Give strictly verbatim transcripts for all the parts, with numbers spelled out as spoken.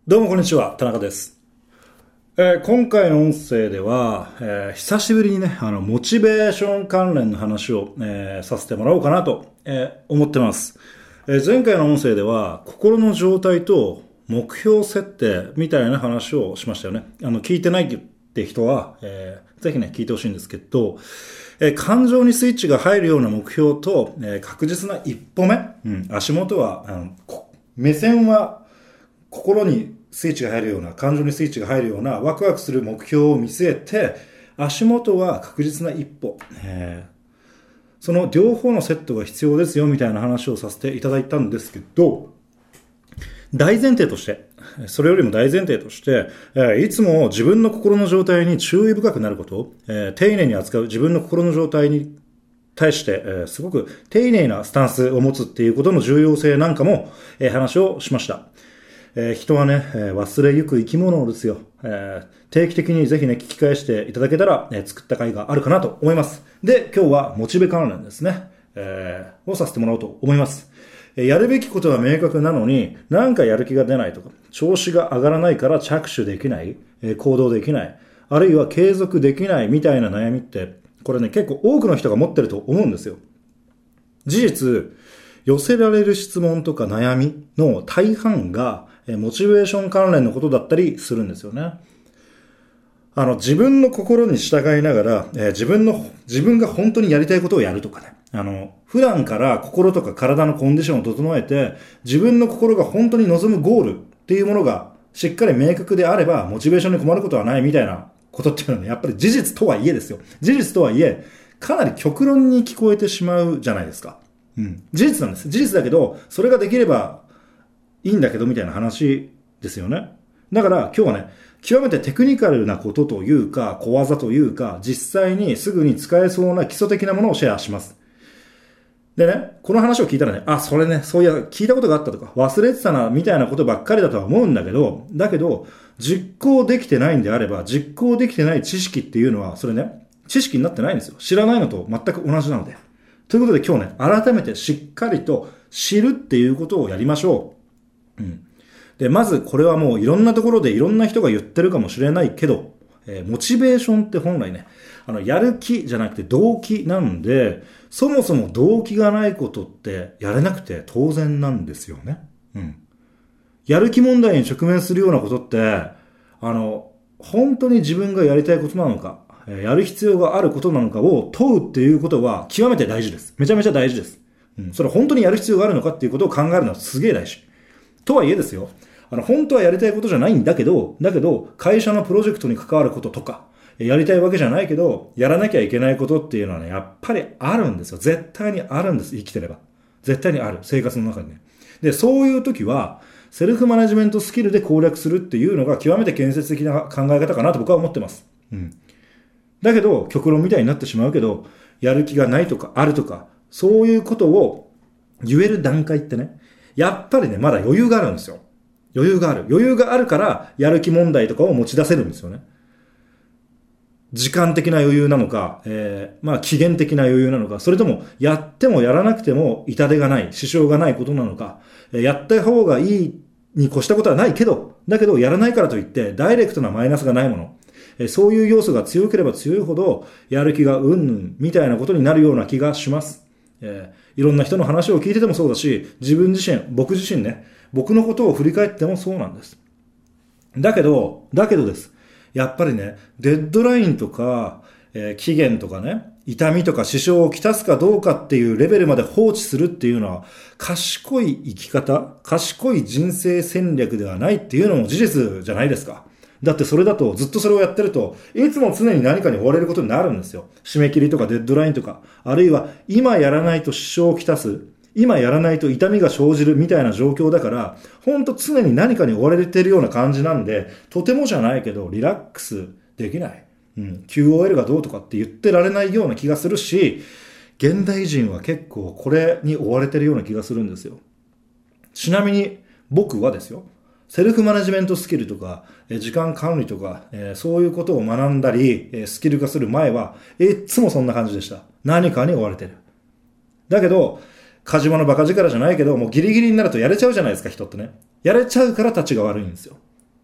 どうもこんにちは、田中です。えー今回の音声では、えー久しぶりにね、あの、モチベーション関連の話を、えーさせてもらおうかなと、えー思ってます。えー前回の音声では、心の状態と目標設定みたいな話をしましたよね。あの、聞いてないって人は、えーぜひね、聞いてほしいんですけど、えー感情にスイッチが入るような目標と、えー確実な一歩目、うん、足元は、あのこ目線は心にスイッチが入るような、感情にスイッチが入るような、ワクワクする目標を見据えて、足元は確実な一歩、えーその両方のセットが必要ですよみたいな話をさせていただいたんですけど、大前提として、それよりも大前提として、えーいつも自分の心の状態に注意深くなること、えー丁寧に扱う自分の心の状態に対して、えーすごく丁寧なスタンスを持つっていうことの重要性なんかも、えー話をしました。えー人はね、えー忘れゆく生き物ですよ。えー定期的にぜひね、聞き返していただけたら、えー作った回があるかなと思います。で、今日はモチベ関連ですね。えーをさせてもらおうと思います。えーやるべきことは明確なのに、なんかやる気が出ないとか、調子が上がらないから着手できない、えー行動できない、あるいは継続できないみたいな悩みって、これね、結構多くの人が持ってると思うんですよ。事実、寄せられる質問とか悩みの大半が、えーモチベーション関連のことだったりするんですよね。あの、自分の心に従いながら、えー自分の、自分が本当にやりたいことをやるとかね。あの、普段から心とか体のコンディションを整えて、自分の心が本当に望むゴールっていうものがしっかり明確であれば、モチベーションに困ることはないみたいなことっていうのはね、やっぱり事実とはいえですよ。事実とはいえ、かなり極論に聞こえてしまうじゃないですか。うん。事実なんです。事実だけど、それができればいいんだけどみたいな話ですよね。だから今日はね、極めてテクニカルなことというか、小技というか、実際にすぐに使えそうな基礎的なものをシェアします。でね、この話を聞いたらね、あ、それね、そういや、聞いたことがあったとか、忘れてたな、みたいなことばっかりだとは思うんだけど、だけど、実行できてないんであれば、実行できてない知識っていうのは、それね、知識になってないんですよ。知らないのと全く同じなので。ということで今日ね、改めてしっかりと知るっていうことをやりましょう。うん。で、まずこれはもういろんなところでいろんな人が言ってるかもしれないけど、えーモチベーションって本来ね、あの、やる気じゃなくて動機なんで、そもそも動機がないことってやれなくて当然なんですよね。うん。やる気問題に直面するようなことって、あの、本当に自分がやりたいことなのか、えーやる必要があることなのかを問うっていうことは極めて大事です。めちゃめちゃ大事です。うん。それ本当にやる必要があるのかっていうことを考えるのはすげえ大事。とはいえですよ。あの、本当はやりたいことじゃないんだけど、だけど、会社のプロジェクトに関わることとか、やりたいわけじゃないけど、やらなきゃいけないことっていうのはね、やっぱりあるんですよ。絶対にあるんです。生きてれば。絶対にある。生活の中にね。で、そういう時は、セルフマネジメントスキルで攻略するっていうのが極めて建設的な考え方かなと僕は思ってます。うん。だけど、極論みたいになってしまうけど、やる気がないとか、あるとか、そういうことを言える段階ってね、やっぱりね、まだ余裕があるんですよ。余裕がある。余裕があるから、やる気問題とかを持ち出せるんですよね。時間的な余裕なのか、えー、まあ期限的な余裕なのか、それとも、やってもやらなくても痛手がない、支障がないことなのか、えーやった方がいいに越したことはないけど、だけどやらないからといって、ダイレクトなマイナスがないもの、えーそういう要素が強ければ強いほど、やる気がうんぬん、みたいなことになるような気がします。えー、いろんな人の話を聞いててもそうだし、自分自身、僕自身ね、僕のことを振り返ってもそうなんです。だけど、だけどです。やっぱりね、デッドラインとか、えー期限とかね、痛みとか支障をきたすかどうかっていうレベルまで放置するっていうのは、賢い生き方、賢い人生戦略ではないっていうのも事実じゃないですか。だってそれだと、ずっとそれをやってると、いつも常に何かに追われることになるんですよ。締め切りとかデッドラインとか、あるいは今やらないと支障をきたす、今やらないと痛みが生じるみたいな状況だから、ほんと常に何かに追われているような感じなんで、とてもじゃないけど、リラックスできない。うん、キューオーエル がどうとかって言ってられないような気がするし、現代人は結構これに追われてるような気がするんですよ。ちなみに僕はですよ、セルフマネジメントスキルとか、え時間管理とか、えーそういうことを学んだり、えースキル化する前は、いつもそんな感じでした。何かに追われてる。だけど、カジマのバカ力じゃないけど、もうギリギリになるとやれちゃうじゃないですか、人ってね。やれちゃうから立ちが悪いんですよ。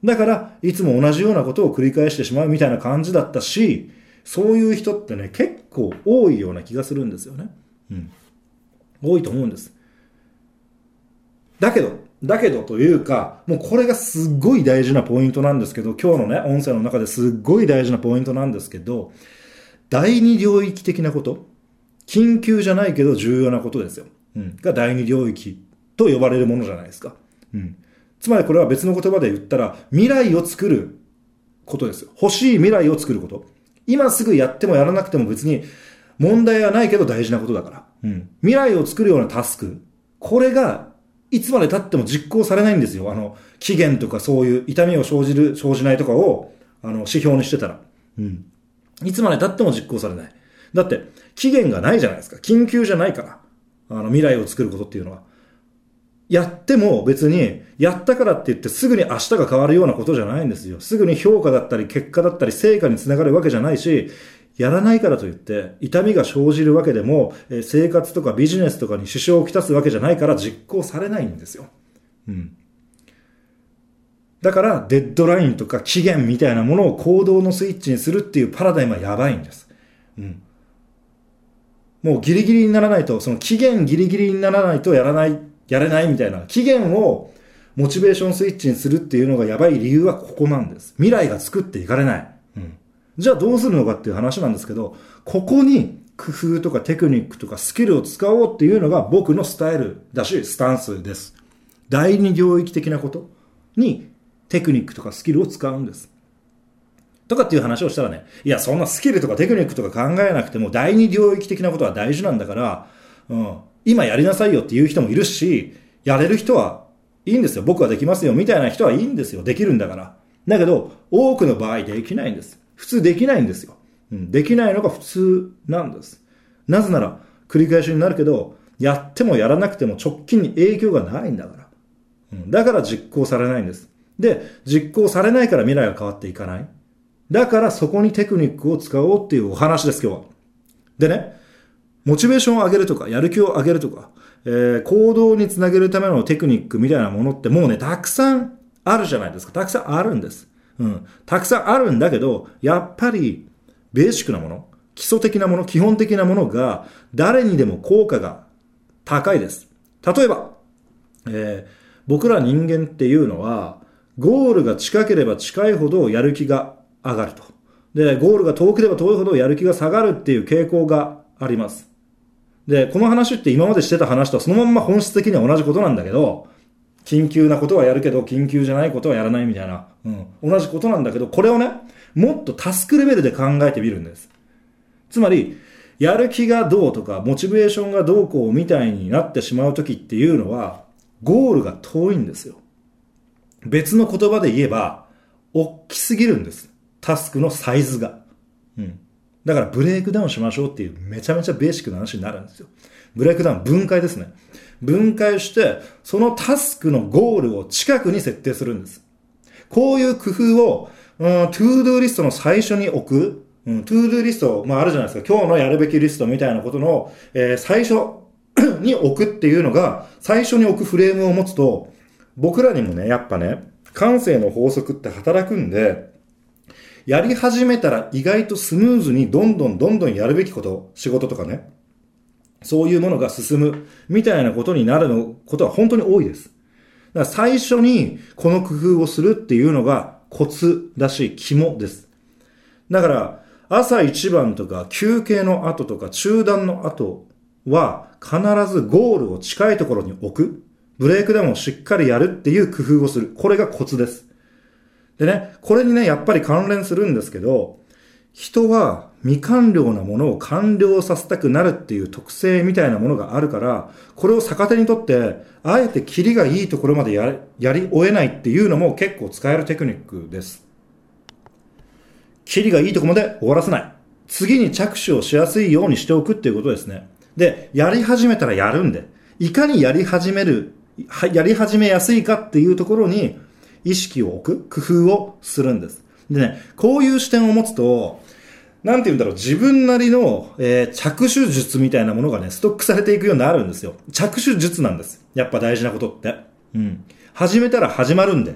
だから、いつも同じようなことを繰り返してしまうみたいな感じだったし、そういう人ってね、結構多いような気がするんですよね。うん。多いと思うんです。だけど、だけどというか、もうこれがすっごい大事なポイントなんですけど、今日のね、音声の中ですっごい大事なポイントなんですけど、第二領域的なこと、緊急じゃないけど重要なことですよ。うん。が第二領域と呼ばれるものじゃないですか。うん。つまりこれは別の言葉で言ったら、未来を作ることですよ。欲しい未来を作ること。今すぐやってもやらなくても別に問題はないけど大事なことだから。うん。未来を作るようなタスク。これがいつまで経っても実行されないんですよ。あの、期限とかそういう痛みを生じる、生じないとかを、あの、指標にしてたら。うん。いつまで経っても実行されない。だって、期限がないじゃないですか。緊急じゃないから。あの、未来を作ることっていうのは。やっても別に、やったからって言ってすぐに明日が変わるようなことじゃないんですよ。すぐに評価だったり、結果だったり、成果につながるわけじゃないし、やらないからといって、痛みが生じるわけでも、生活とかビジネスとかに支障をきたすわけじゃないから実行されないんですよ。うん。だから、デッドラインとか期限みたいなものを行動のスイッチにするっていうパラダイムはやばいんです。うん。もうギリギリにならないと、その期限ギリギリにならないとやらない、やれないみたいな、期限をモチベーションスイッチにするっていうのがやばい理由はここなんです。未来が作っていかれない。うん。じゃあどうするのかっていう話なんですけど、ここに工夫とかテクニックとかスキルを使おうっていうのが僕のスタイルだし、スタンスです。第二領域的なことにテクニックとかスキルを使うんです。とかっていう話をしたらね、いや、そんなスキルとかテクニックとか考えなくても第二領域的なことは大事なんだから、うん、今やりなさいよっていう人もいるし、やれる人はいいんですよ。僕はできますよみたいな人はいいんですよ。できるんだから。だけど、多くの場合できないんです。普通できないんですよ。うん、できないのが普通なんです。なぜなら、繰り返しになるけど、やってもやらなくても直近に影響がないんだから。うん、だから実行されないんです。で、実行されないから未来が変わっていかない。だからそこにテクニックを使おうっていうお話です、今日は。でね、モチベーションを上げるとか、やる気を上げるとか、えー、行動につなげるためのテクニックみたいなものってもうね、たくさんあるじゃないですか。たくさんあるんです。うん。たくさんあるんだけど、やっぱり、ベーシックなもの、基礎的なもの、基本的なものが、誰にでも効果が高いです。例えば、えー、僕ら人間っていうのは、ゴールが近ければ近いほどやる気が上がると。で、ゴールが遠ければ遠いほどやる気が下がるっていう傾向があります。で、この話って今までしてた話とはそのまんま本質的には同じことなんだけど、緊急なことはやるけど、緊急じゃないことはやらないみたいな。うん。同じことなんだけど、これをね、もっとタスクレベルで考えてみるんです。つまり、やる気がどうとか、モチベーションがどうこうみたいになってしまうときっていうのは、ゴールが遠いんですよ。別の言葉で言えば、大きすぎるんです。タスクのサイズが。うん。だからブレイクダウンしましょうっていうめちゃめちゃベーシックな話になるんですよ。ブレイクダウン、分解ですね。分解して、そのタスクのゴールを近くに設定するんです。こういう工夫を、うん、トゥードゥーリストの最初に置く、うん、トゥードゥーリスト、まああるじゃないですか。今日のやるべきリストみたいなことの、えー、最初に置くっていうのが、最初に置くフレームを持つと、僕らにもね、やっぱね、感性の法則って働くんで、やり始めたら意外とスムーズにどんどんどんどんやるべきこと、仕事とかね、そういうものが進むみたいなことになるのことは本当に多いです。だから最初にこの工夫をするっていうのがコツだし肝です。だから朝一番とか休憩の後とか中断の後は必ずゴールを近いところに置く。ブレイクダウンをしっかりやるっていう工夫をする。これがコツです。でね、これにね、やっぱり関連するんですけど、人は未完了なものを完了させたくなるっていう特性みたいなものがあるから、これを逆手にとって、あえてキリがいいところまでやり、やり終えないっていうのも結構使えるテクニックです。キリがいいところまで終わらせない。次に着手をしやすいようにしておくっていうことですね。で、やり始めたらやるんで、いかにやり始める、やり始めやすいかっていうところに意識を置く、工夫をするんです。でね、こういう視点を持つと、なんて言うんだろう、自分なりの、えー、着手術みたいなものがね、ストックされていくようになるんですよ。着手術なんです。やっぱ大事なことって。うん。始めたら始まるんで。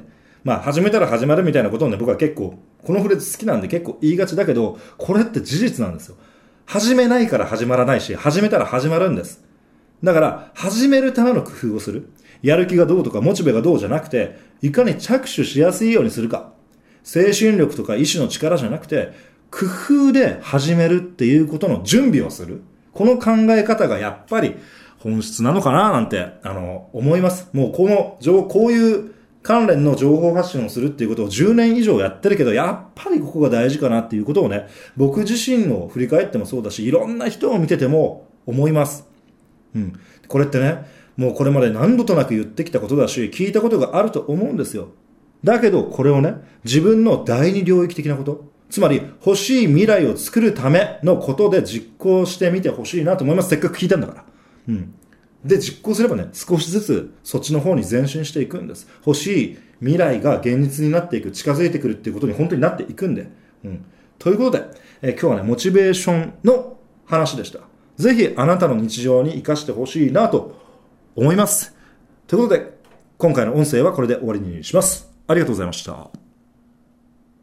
まあ始めたら始まるみたいなことをね、僕は結構、このフレーズ好きなんで結構言いがちだけど、これって事実なんですよ。始めないから始まらないし、始めたら始まるんです。だから、始めるための工夫をする。やる気がどうとか、モチベがどうじゃなくて、いかに着手しやすいようにするか。精神力とか意志の力じゃなくて、工夫で始めるっていうことの準備をする。この考え方がやっぱり本質なのかななんて、あの、思います。もうこの、こういう関連の情報発信をするっていうことをじゅうねん以上やってるけど、やっぱりここが大事かなっていうことをね、僕自身を振り返ってもそうだし、いろんな人を見てても思います。うん。これってね、もうこれまで何度となく言ってきたことだし、聞いたことがあると思うんですよ。だけど、これをね、自分の第二領域的なこと、つまり欲しい未来を作るためのことで実行してみてほしいなと思います。せっかく聞いたんだから。うん。で、実行すればね、少しずつそっちの方に前進していくんです。欲しい未来が現実になっていく、近づいてくるっていうことに本当になっていくんで。うん。ということで、え今日はね、モチベーションの話でした。ぜひあなたの日常に活かしてほしいなと思います。ということで、今回の音声はこれで終わりにします。ありがとうございました。